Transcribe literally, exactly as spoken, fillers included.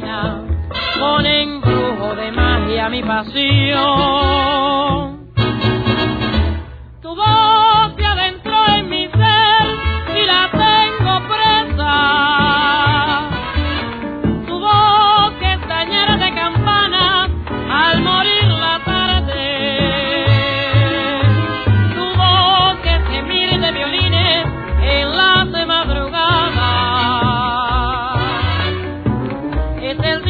campana, con embrujo de magia mi pasión. Tu voz se adentró en mi ser y la tengo presa. Tu voz que está llena de campanas al morir la tarde. Tu voz que se mire de violines en las de madrugada. Es el